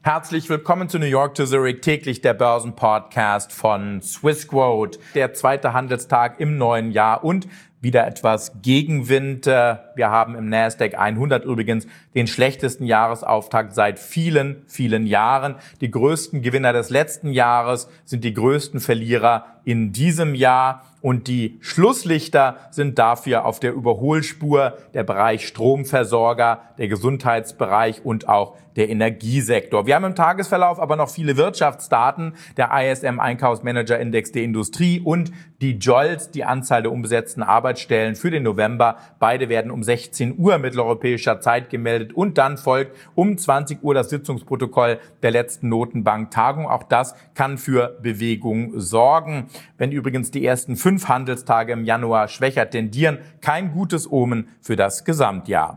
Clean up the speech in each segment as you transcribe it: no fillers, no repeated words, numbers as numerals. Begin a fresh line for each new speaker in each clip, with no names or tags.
Herzlich willkommen zu New York to Zurich, täglich der Börsenpodcast von Swissquote. Der zweite Handelstag im neuen Jahr und wieder etwas Gegenwind. Wir haben im Nasdaq 100 übrigens den schlechtesten Jahresauftakt seit vielen, vielen Jahren. Die größten Gewinner des letzten Jahres sind die größten Verlierer in diesem Jahr. Und die Schlusslichter sind dafür auf der Überholspur der Bereich Stromversorger, der Gesundheitsbereich und auch der Energiesektor. Wir haben im Tagesverlauf aber noch viele Wirtschaftsdaten, der ISM Einkaufsmanager-Index der Industrie und die JOLTS, die Anzahl der umbesetzten Arbeitsstellen für den November. Beide werden um 16 Uhr mitteleuropäischer Zeit gemeldet und dann folgt um 20 Uhr das Sitzungsprotokoll der letzten Notenbank-Tagung. Auch das kann für Bewegung sorgen. Wenn übrigens die ersten 5 Handelstage im Januar schwächer tendieren, kein gutes Omen für das Gesamtjahr.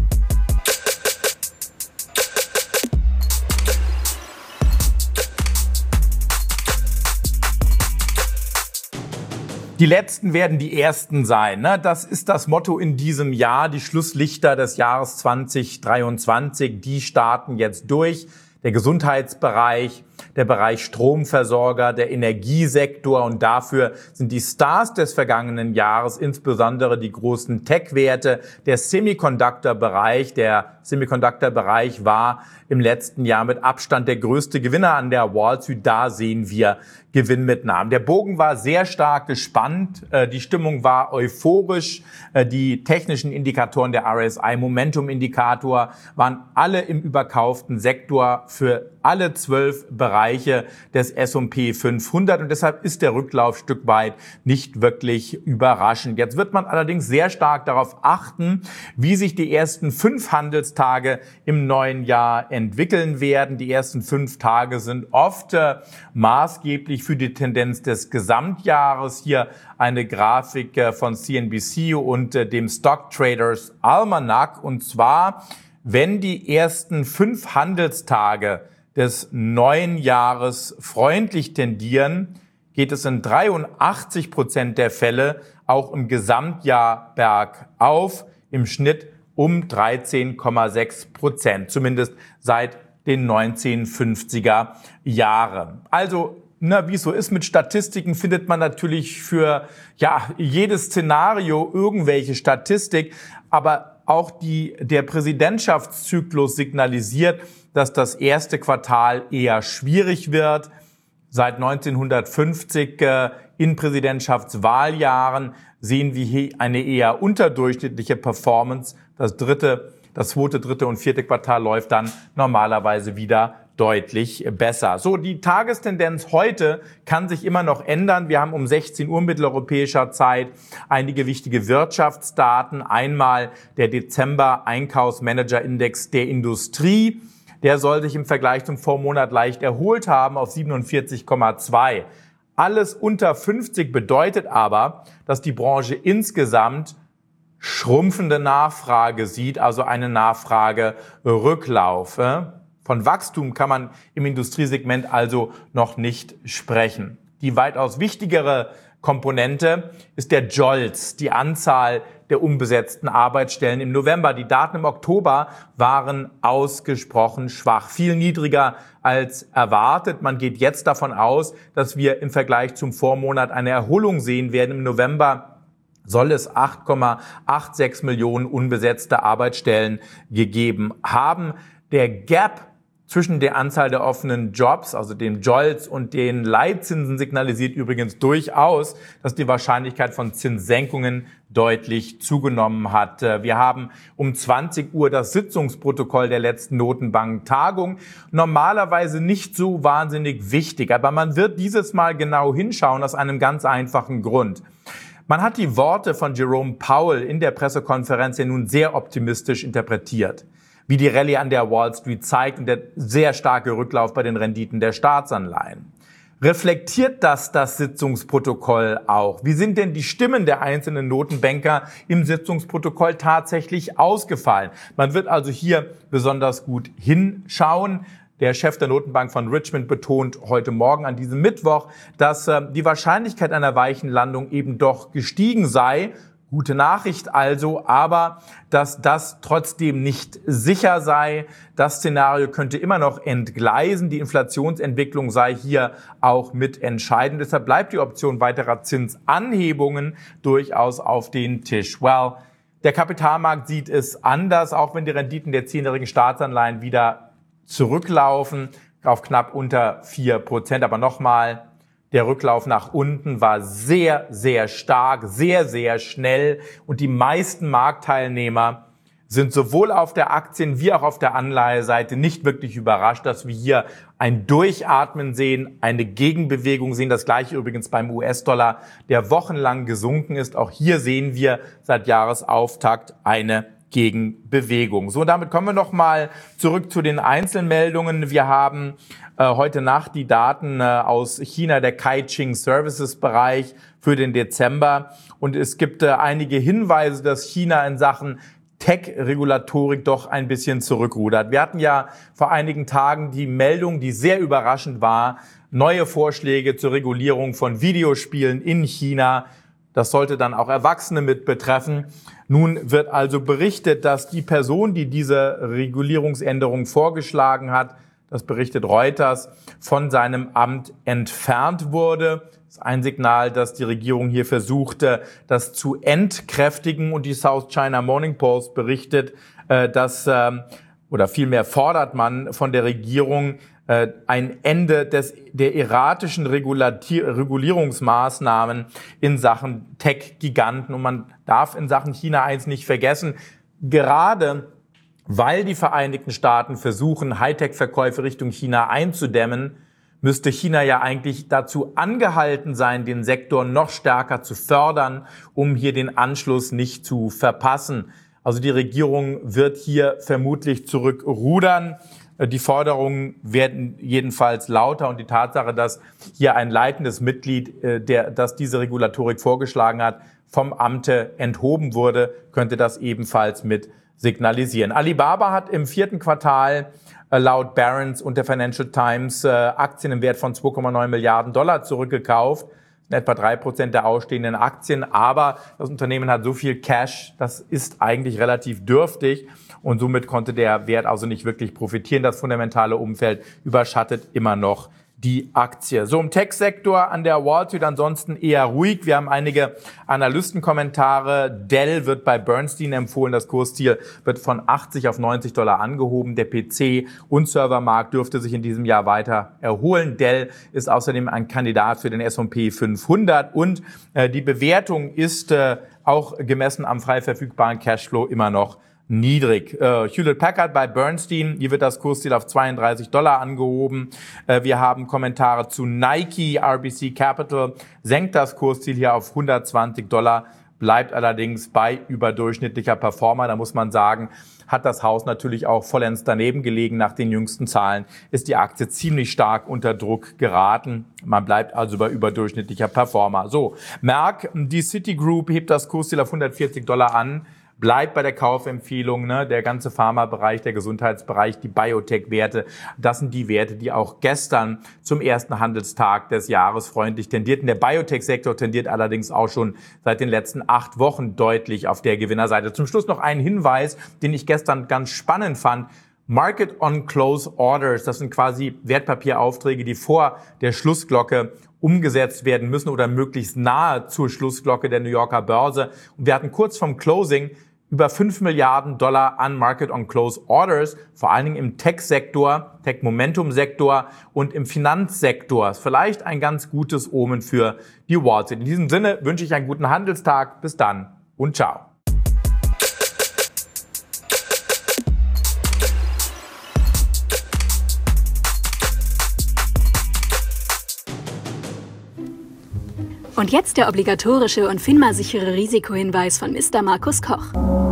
Die Letzten werden die Ersten sein. Das ist das Motto in diesem Jahr. Die Schlusslichter des Jahres 2023, die starten jetzt durch. Der Gesundheitsbereich, der Bereich Stromversorger, der Energiesektor und dafür sind die Stars des vergangenen Jahres insbesondere die großen Tech-Werte. Der Semiconductor-Bereich war im letzten Jahr mit Abstand der größte Gewinner an der Wall Street. Da sehen wir Gewinnmitnahmen. Der Bogen war sehr stark gespannt. Die Stimmung war euphorisch. Die technischen Indikatoren der RSI Momentum-Indikator waren alle im überkauften Sektor für alle 12 Bereiche des S&P 500 und deshalb ist der Rücklauf Stück weit nicht wirklich überraschend. Jetzt wird man allerdings sehr stark darauf achten, wie sich die ersten 5 Handelstage im neuen Jahr entwickeln werden. Die ersten 5 Tage sind oft maßgeblich für die Tendenz des Gesamtjahres. Hier eine Grafik von CNBC und dem Stock Traders Almanac. Und zwar, wenn die ersten 5 Handelstage des neuen Jahres freundlich tendieren, geht es in 83% der Fälle auch im Gesamtjahr bergauf, im Schnitt um 13,6%, zumindest seit den 1950er Jahren. Also, wie es so ist mit Statistiken, findet man natürlich für jedes Szenario irgendwelche Statistik, aber auch der Präsidentschaftszyklus signalisiert, dass das erste Quartal eher schwierig wird. Seit 1950 in Präsidentschaftswahljahren sehen wir hier eine eher unterdurchschnittliche Performance. Das zweite, dritte und vierte Quartal läuft dann normalerweise wieder deutlich besser. So, die Tagestendenz heute kann sich immer noch ändern. Wir haben um 16 Uhr mitteleuropäischer Zeit einige wichtige Wirtschaftsdaten. Einmal der Dezember Einkaufsmanager-Index der Industrie. Der soll sich im Vergleich zum Vormonat leicht erholt haben auf 47,2. Alles unter 50 bedeutet aber, dass die Branche insgesamt schrumpfende Nachfrage sieht, also eine Nachfragerücklauf. Von Wachstum kann man im Industriesegment also noch nicht sprechen. Die weitaus wichtigere Komponente ist der JOLTS, die Anzahl der unbesetzten Arbeitsstellen im November. Die Daten im Oktober waren ausgesprochen schwach, viel niedriger als erwartet. Man geht jetzt davon aus, dass wir im Vergleich zum Vormonat eine Erholung sehen werden. Im November soll es 8,86 Millionen unbesetzte Arbeitsstellen gegeben haben. Der Gap zwischen der Anzahl der offenen Jobs, also dem JOLTS und den Leitzinsen signalisiert übrigens durchaus, dass die Wahrscheinlichkeit von Zinssenkungen deutlich zugenommen hat. Wir haben um 20 Uhr das Sitzungsprotokoll der letzten Notenbank-Tagung. Normalerweise nicht so wahnsinnig wichtig, aber man wird dieses Mal genau hinschauen aus einem ganz einfachen Grund. Man hat die Worte von Jerome Powell in der Pressekonferenz ja nun sehr optimistisch interpretiert, wie die Rallye an der Wall Street zeigt und der sehr starke Rücklauf bei den Renditen der Staatsanleihen. Reflektiert das Sitzungsprotokoll auch? Wie sind denn die Stimmen der einzelnen Notenbanker im Sitzungsprotokoll tatsächlich ausgefallen? Man wird also hier besonders gut hinschauen. Der Chef der Notenbank von Richmond betont heute Morgen an diesem Mittwoch, dass die Wahrscheinlichkeit einer weichen Landung eben doch gestiegen sei. Gute Nachricht also, aber dass das trotzdem nicht sicher sei. Das Szenario könnte immer noch entgleisen. Die Inflationsentwicklung sei hier auch mitentscheidend. Deshalb bleibt die Option weiterer Zinsanhebungen durchaus auf den Tisch. Well, der Kapitalmarkt sieht es anders, auch wenn die Renditen der 10-jährigen Staatsanleihen wieder zurücklaufen auf knapp unter 4%. Aber nochmal, der Rücklauf nach unten war sehr, sehr stark, sehr, sehr schnell und die meisten Marktteilnehmer sind sowohl auf der Aktien- wie auch auf der Anleiheseite nicht wirklich überrascht, dass wir hier ein Durchatmen sehen, eine Gegenbewegung sehen. Das Gleiche übrigens beim US-Dollar, der wochenlang gesunken ist. Auch hier sehen wir seit Jahresauftakt eine Gegenbewegung. So, damit kommen wir nochmal zurück zu den Einzelmeldungen. Wir haben heute Nacht die Daten aus China, der Caixin Services Bereich für den Dezember. Und es gibt einige Hinweise, dass China in Sachen Tech-Regulatorik doch ein bisschen zurückrudert. Wir hatten ja vor einigen Tagen die Meldung, die sehr überraschend war, neue Vorschläge zur Regulierung von Videospielen in China. Das sollte dann auch Erwachsene mit betreffen. Nun wird also berichtet, dass die Person, die diese Regulierungsänderung vorgeschlagen hat, das berichtet Reuters, von seinem Amt entfernt wurde. Das ist ein Signal, dass die Regierung hier versuchte, das zu entkräftigen. Und die South China Morning Post berichtet, oder vielmehr fordert man von der Regierung ein Ende der erratischen Regulierungsmaßnahmen in Sachen Tech-Giganten. Und man darf in Sachen China eins nicht vergessen, gerade weil die Vereinigten Staaten versuchen, Hightech-Verkäufe Richtung China einzudämmen, müsste China ja eigentlich dazu angehalten sein, den Sektor noch stärker zu fördern, um hier den Anschluss nicht zu verpassen. Also die Regierung wird hier vermutlich zurückrudern. Die Forderungen werden jedenfalls lauter und die Tatsache, dass hier ein leitendes Mitglied, das diese Regulatorik vorgeschlagen hat, vom Amte enthoben wurde, könnte das ebenfalls mit signalisieren. Alibaba hat im 4. Quartal laut Barron's und der Financial Times Aktien im Wert von 2,9 Milliarden Dollar zurückgekauft. Etwa 3% der ausstehenden Aktien. Aber das Unternehmen hat so viel Cash, das ist eigentlich relativ dürftig. Und somit konnte der Wert also nicht wirklich profitieren. Das fundamentale Umfeld überschattet immer noch die Aktie. So, im Tech-Sektor an der Wall Street ansonsten eher ruhig. Wir haben einige Analystenkommentare. Dell wird bei Bernstein empfohlen. Das Kursziel wird von 80 auf 90 Dollar angehoben. Der PC- und Servermarkt dürfte sich in diesem Jahr weiter erholen. Dell ist außerdem ein Kandidat für den S&P 500 und die Bewertung ist auch gemessen am frei verfügbaren Cashflow immer noch niedrig. Hewlett-Packard bei Bernstein, hier wird das Kursziel auf 32 Dollar angehoben. Wir haben Kommentare zu Nike, RBC Capital senkt das Kursziel hier auf 120 Dollar, bleibt allerdings bei überdurchschnittlicher Performer. Da muss man sagen, hat das Haus natürlich auch vollends daneben gelegen. Nach den jüngsten Zahlen ist die Aktie ziemlich stark unter Druck geraten. Man bleibt also bei überdurchschnittlicher Performer. So, Merck, die Citigroup hebt das Kursziel auf 140 Dollar an. Bleibt bei der Kaufempfehlung, ne? Der ganze Pharmabereich, der Gesundheitsbereich, die Biotech-Werte, das sind die Werte, die auch gestern zum ersten Handelstag des Jahres freundlich tendierten. Der Biotech-Sektor tendiert allerdings auch schon seit den letzten 8 Wochen deutlich auf der Gewinnerseite. Zum Schluss noch ein Hinweis, den ich gestern ganz spannend fand. Market on Close Orders, das sind quasi Wertpapieraufträge, die vor der Schlussglocke umgesetzt werden müssen oder möglichst nahe zur Schlussglocke der New Yorker Börse. Und wir hatten kurz vom Closing über 5 Milliarden Dollar an Market on Close Orders, vor allen Dingen im Tech-Sektor, Tech-Momentum-Sektor und im Finanzsektor. Ist vielleicht ein ganz gutes Omen für die Wall Street. In diesem Sinne wünsche ich einen guten Handelstag. Bis dann und ciao.
Und jetzt der obligatorische und FINMA-sichere Risikohinweis von Mr. Markus Koch.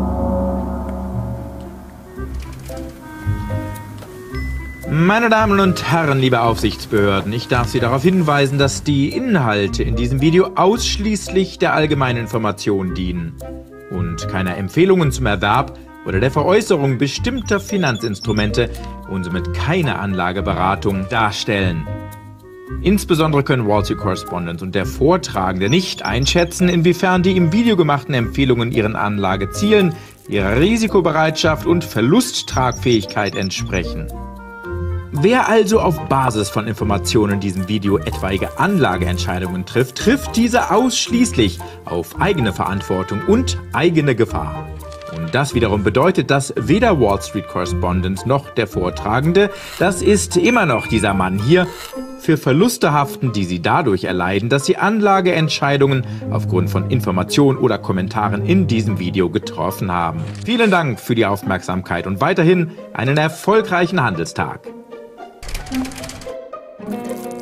Meine Damen und Herren, liebe Aufsichtsbehörden, ich darf Sie darauf hinweisen, dass die Inhalte in diesem Video ausschließlich der allgemeinen Information dienen und keine Empfehlungen zum Erwerb oder der Veräußerung bestimmter Finanzinstrumente und somit keine Anlageberatung darstellen. Insbesondere können Wall Street Correspondent und der Vortragende nicht einschätzen, inwiefern die im Video gemachten Empfehlungen ihren Anlagezielen, ihrer Risikobereitschaft und Verlusttragfähigkeit entsprechen. Wer also auf Basis von Informationen in diesem Video etwaige Anlageentscheidungen trifft diese ausschließlich auf eigene Verantwortung und eigene Gefahr. Und das wiederum bedeutet, dass weder Wall Street Correspondent noch der Vortragende, das ist immer noch dieser Mann hier, für Verluste haften, die sie dadurch erleiden, dass sie Anlageentscheidungen aufgrund von Informationen oder Kommentaren in diesem Video getroffen haben. Vielen Dank für die Aufmerksamkeit und weiterhin einen erfolgreichen Handelstag.